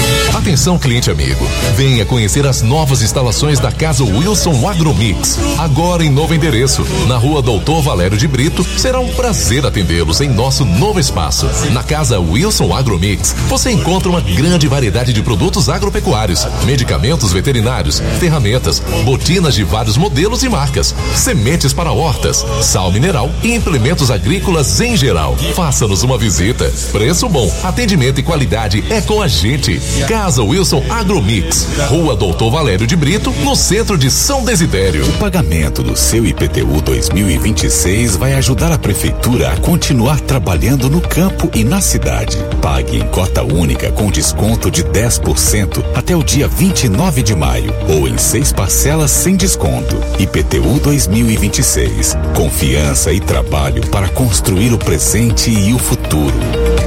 Atenção, cliente amigo. Venha conhecer as novas instalações da Casa Wilson Agromix. Agora em novo endereço, na rua Doutor Valério de Brito. Será um prazer atendê-los em nosso novo espaço. Na Casa Wilson Agromix, você encontra uma grande variedade de produtos agropecuários, medicamentos veterinários, ferramentas, botinas de vários modelos e marcas, sementes para hortas, sal mineral e implementos agrícolas em geral. Faça-nos uma visita. Preço bom, atendimento e qualidade é com a gente. Casa Wilson Agromix, Rua Doutor Valério de Brito, no centro de São Desidério. O pagamento do seu I P T U dois mil e vinte e seis vai ajudar a prefeitura a continuar trabalhando no campo e na cidade. Pague em cota única com desconto de dez por cento até o dia vinte e nove de maio ou em seis parcelas sem desconto. I P T U dois mil e vinte e seis. Confiança e trabalho para construir o presente e o futuro.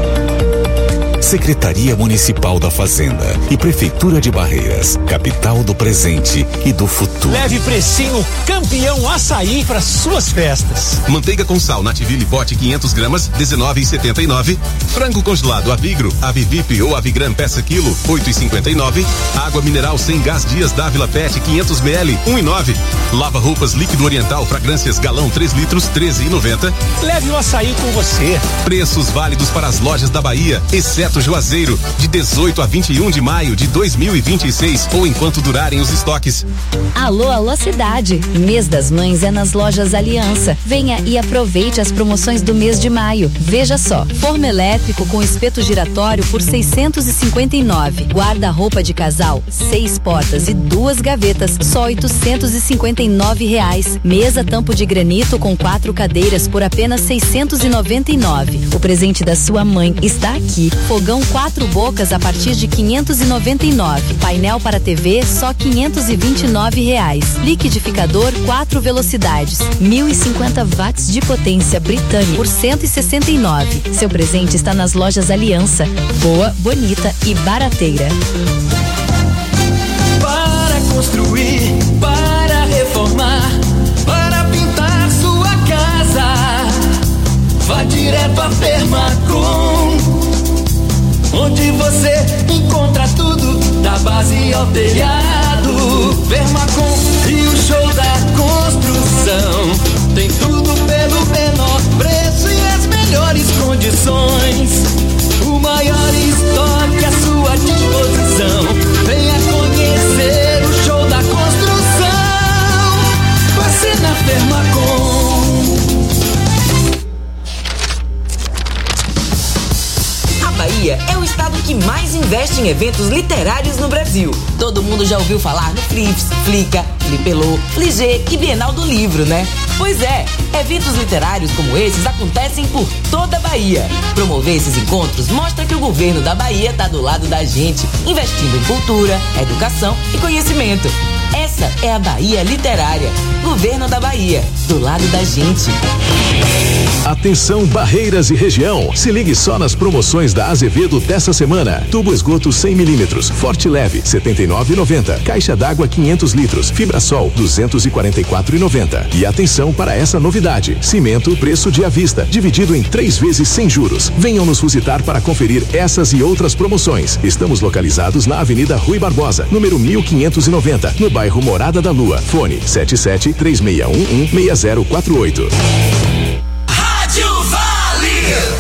Secretaria Municipal da Fazenda e Prefeitura de Barreiras, capital do presente e do futuro. Leve precinho campeão açaí para suas festas. Manteiga com sal Nativille pote quinhentas gramas, dezenove e setenta e nove. Frango congelado Avigro, Avivip ou Avigran peça quilo, oito e cinquenta e nove. Água mineral sem gás Dias Dávila Pet quinhentos mililitros, um e nove. Lava roupas líquido oriental fragrâncias galão três litros, treze e noventa. Leve o açaí com você. Preços válidos para as lojas da Bahia, exceto Juazeiro, de dezoito a vinte e um de maio de dois mil e vinte e seis ou enquanto durarem os estoques. Alô, alô cidade. Mês das Mães é nas lojas Aliança. Venha e aproveite as promoções do mês de maio. Veja só, forno elétrico com espeto giratório por seiscentos e cinquenta e nove. Guarda-roupa de casal, seis portas e duas gavetas, só oitocentos e cinquenta e nove reais. Mesa tampo de granito com quatro cadeiras por apenas seiscentos e noventa e nove. O presente da sua mãe está aqui. Fogão quatro bocas a partir de quinhentos e noventa e nove. Painel para T V só quinhentos e vinte e nove reais. Liquidificador quatro velocidades, mil e cinquenta watts de potência britânica por cento e sessenta e nove. Seu presente está nas lojas Aliança. Boa, bonita e barateira. Para construir, para reformar, para pintar sua casa, vá direto a Permacom, onde você encontra tudo, da base ao telhado. Permacom e o show da construção, tem tudo pelo menor preço e as melhores condições. O maior estoque à sua disposição. Venha conhecer o show da construção, você na Permacom. Bahia é o estado que mais investe em eventos literários no Brasil. Todo mundo já ouviu falar no Flips, Flica, Flipelô, Fligê e Bienal do Livro, né? Pois é, eventos literários como esses acontecem por toda a Bahia. Promover esses encontros mostra que o governo da Bahia está do lado da gente, investindo em cultura, educação e conhecimento. Essa é a Bahia Literária. Governo da Bahia, do lado da gente. Atenção Barreiras e região, se ligue só nas promoções da Azevedo dessa semana. Tubo esgoto cem milímetros, Forte Leve setenta e nove e noventa, caixa d'água quinhentos litros, Fibrasol duzentos e quarenta e quatro e noventa. E atenção para essa novidade: cimento preço de à vista, dividido em três vezes sem juros. Venham nos visitar para conferir essas e outras promoções. Estamos localizados na Avenida Rui Barbosa, número mil quinhentos e noventa, no bairro Morada da Lua. Fone sete sete três seis um um seis zero quatro oito. Rádio Vale.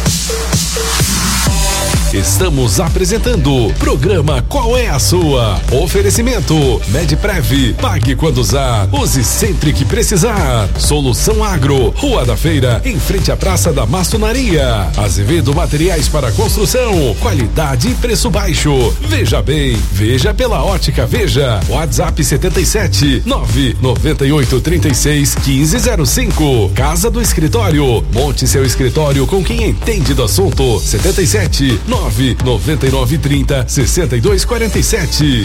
Estamos apresentando o programa Qual é a Sua? Oferecimento Medprev, pague quando usar, use sempre que precisar. Solução Agro, Rua da Feira, em frente à Praça da Maçonaria. Azevedo Materiais para Construção, qualidade e preço baixo. Veja bem, veja pela Ótica Veja. WhatsApp setenta e sete nove noventa e oito trinta e seis quinze zero cinco. Casa do Escritório, monte seu escritório com quem entende do assunto. setenta e sete nove noventa e nove trinta sessenta e dois quarenta e sete.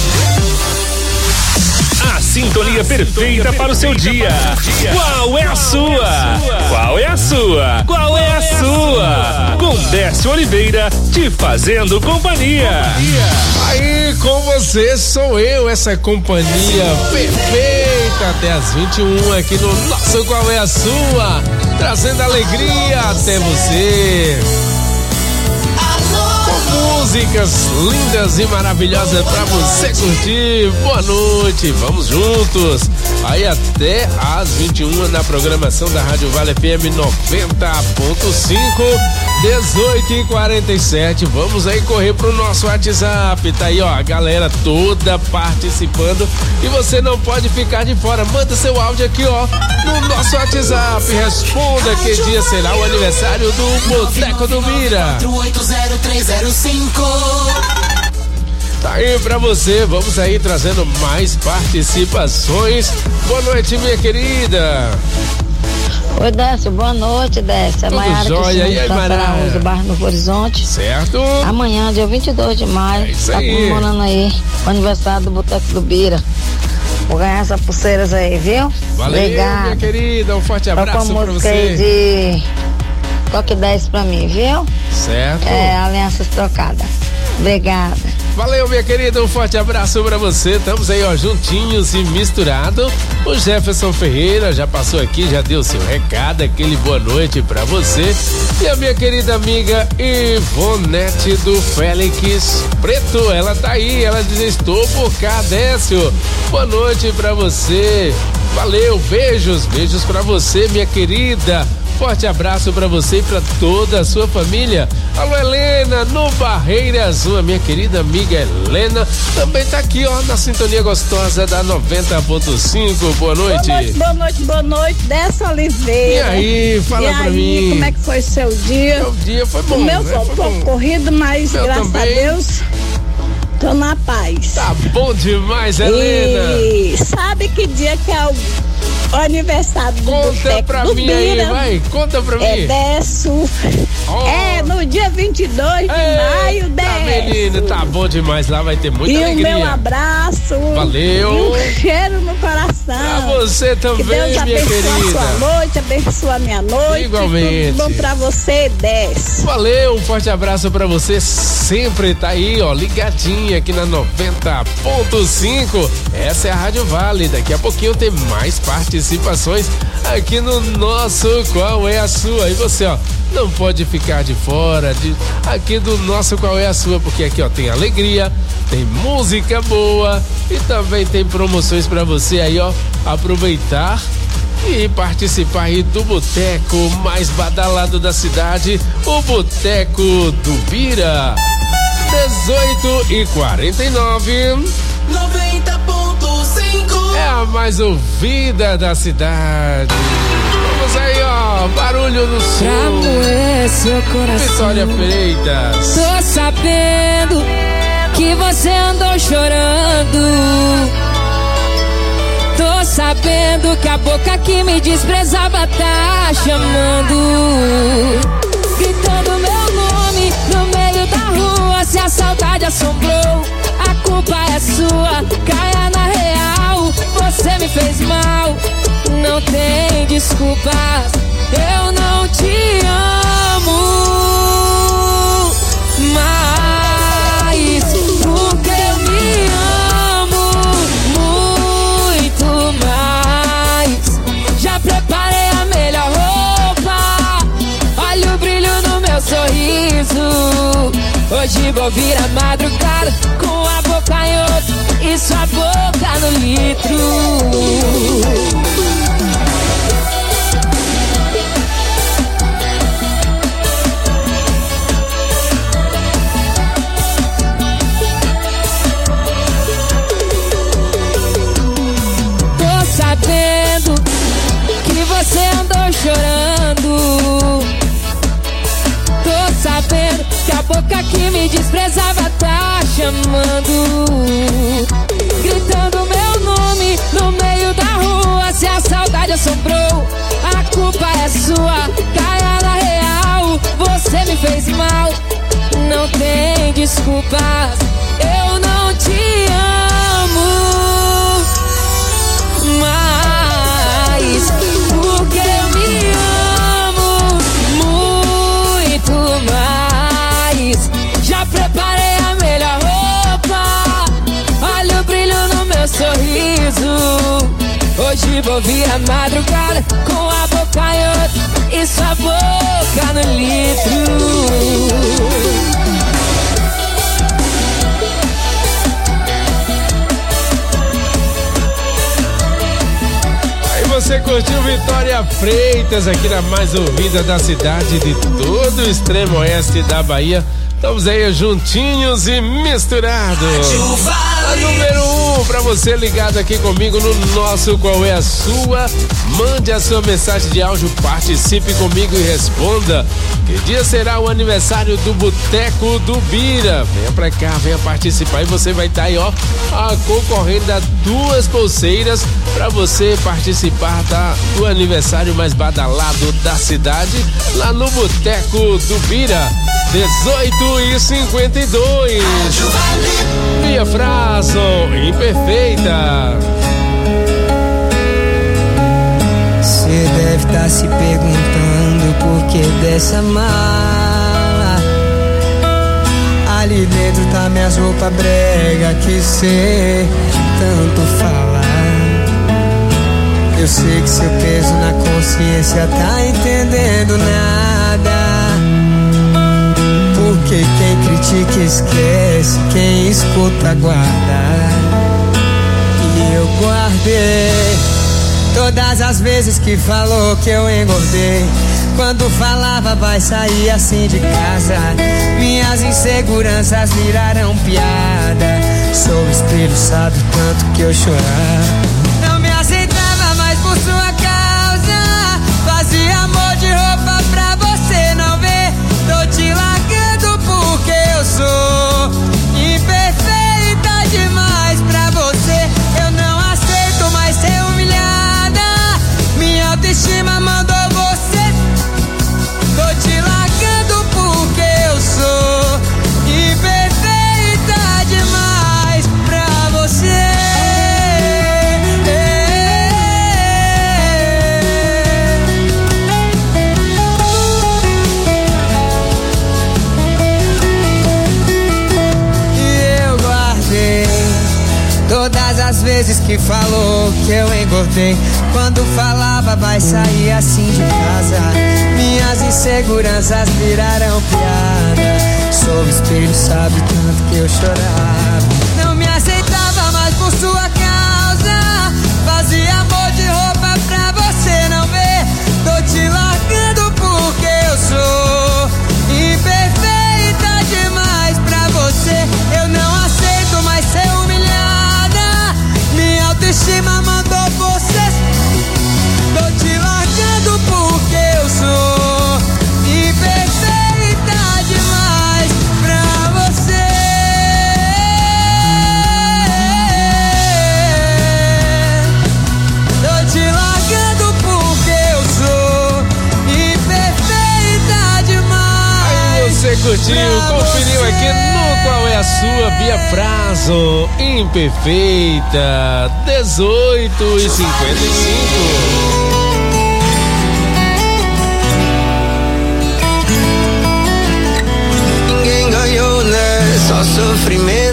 A sintonia perfeita para o seu dia. Qual é a sua? Qual é a sua? Qual é a sua? Com Décio Oliveira te fazendo companhia. Aí com você sou eu, essa companhia perfeita até as vinte e uma aqui no nosso Qual é a Sua? Trazendo alegria até você. músicas lindas e maravilhosas pra você curtir. Boa noite, vamos juntos. Aí até às vinte e uma na programação da Rádio Vale F M noventa ponto cinco, dezoito e quarenta e sete. Vamos aí correr pro nosso WhatsApp. Tá aí, ó, a galera toda participando e você não pode ficar de fora. Manda seu áudio aqui, ó, no nosso WhatsApp. Responda que dia será o aniversário do Boteco do Bira. Tá aí pra você, vamos aí trazendo mais participações. Boa noite, minha querida. Oi, Décio, boa noite, Décio. É Maiara jóia, e aí, Maiara? do bairro Novo Horizonte. Certo. Amanhã, dia vinte e dois de maio, é isso tá aí. comemorando aí o aniversário do Boteco do Bira. Vou ganhar essas pulseiras aí, viu? Valeu, obrigada. minha querida, um forte abraço Toca a pra música você. aí de Toque dez pra mim, viu? Certo. É, Alianças Trocadas. Obrigada. Valeu, minha querida, um forte abraço pra você. Estamos aí, ó, juntinhos e misturado. O Jefferson Ferreira já passou aqui, já deu seu recado, aquele boa noite pra você. E a minha querida amiga Ivonete do Félix Preto, ela tá aí, ela diz: estou por cá, Décio. Boa noite pra você. Valeu, beijos, beijos pra você, minha querida. Forte abraço pra você e pra toda a sua família. Alô, Helena, no Barreiras, a minha querida amiga Helena também tá aqui, ó, na sintonia gostosa da noventa ponto cinco. Boa noite. Boa noite, boa noite, boa noite, Décio Oliveira. E aí, fala e pra aí, mim. como é que foi seu dia? Meu dia foi bom. O meu né? foi um pouco corrido, mas meu graças também. a Deus tô na paz. Tá bom demais, Helena. E sabe que dia que é o o aniversário do Conta Boteco pra do mim Bira? aí, vai, conta pra mim. É Décio. Oh. É no dia vinte e dois de Ei, maio, tá, Décio. menina, tá bom demais, lá vai ter muita E alegria. o meu abraço. Valeu. E um cheiro no coração. Pra você também, que Deus minha abençoe querida. a sua noite, abençoe a minha noite. Igualmente. Tudo bom pra você, Décio. Valeu, um forte abraço pra você, sempre tá aí, ó, ligadinha aqui na noventa ponto cinco. Essa é a Rádio Vale, daqui a pouquinho tem mais participações aqui no nosso Qual é a Sua? E você, ó, não pode ficar de fora de aqui do nosso Qual é a Sua, porque aqui, ó, tem alegria, tem música boa e também tem promoções pra você aí, ó, aproveitar e participar aí do boteco mais badalado da cidade, o Boteco do Bira. dezoito e quarenta e nove. noventa ponto cinco. É a mais ouvida da cidade. Vamos aí, ó, barulho no som. Pra moer seu coração. Vitória Freitas. Tô sabendo que você andou chorando. Tô sabendo que a boca que me desprezava tá chamando, gritando meu nome no meio da rua. Se a saudade assombrou, a culpa é sua. Caia na real, você me fez mal. Não tem desculpas, eu não te amo mais, porque eu me amo muito mais. Já preparei a melhor roupa, olha o brilho no meu sorriso. Hoje vou vir a madrugada com a boca em outro e sua boca no litro. Tô sabendo que você andou chorando. Tô sabendo que a boca que me desprezava tá chamando, gritando meu nome no meio da rua. Se a saudade assombrou, a culpa é sua. Caia na real, você me fez mal. Não tem desculpas, eu não te amo mais, porque eu me amo muito mais. Já preparei a melhor roupa, olha o brilho no meu sorriso. Hoje vou vir a madrugada com a boca em outro e sua boca no litro. curtiu Vitória Freitas aqui na mais ouvida da cidade de todo o extremo oeste da Bahia. Estamos aí juntinhos e misturados. A número um, pra você ligado aqui comigo no nosso Qual é a Sua? Mande a sua mensagem de áudio, participe comigo e responda. Que dia será o aniversário do Boteco do Bira? Venha pra cá, venha participar e você vai estar aí, ó, a concorrendo a duas pulseiras pra você participar da, do aniversário mais badalado da cidade, lá no Boteco do Bira. dezoito e cinquenta e dois. Via Fraso, imperfeita. Você deve estar se perguntando por que dessa mala. Ali dentro tá minhas roupas brega que cê tanto fala. Eu sei que seu peso na consciência tá entendendo nada. Porque quem critica esquece, quem escuta guarda. E eu guardei todas as vezes que falou que eu engordei. Quando falava vai sair assim de casa, minhas inseguranças viraram piada. Sou espelho, sabe o tanto que eu chorava. Não me aceitava mais por sua causa. Fazia amor de roupa pra você não ver. Tô te largando porque eu sou imperfeita demais pra você. Eu não aceito mais ser humilhada. Minha autoestima mandou você. Tô te largando porque eu sou imperfeita demais pra você. Todas as vezes que falou que eu engordei. Quando falava vai sair assim de casa, minhas inseguranças viraram piada. Sou espelho, sabe tanto que eu chorava. Não me aceitava mais por sua causa. Fazia amor de roupa pra você não ver. Tô te largando porque eu sou imperfeita demais pra você. Eu não aceito mais ser humilhada. Minha autoestima mandou você. Tô te largando porque eu sou imperfeita demais pra você. Tô te largando porque eu sou imperfeita demais. Aí você curtiu, conferiu aqui no Qual é a Sua? Bia Fraso, imperfeita, dezoito e cinquenta e cinco. Ninguém ganhou, né? Só sofrimento.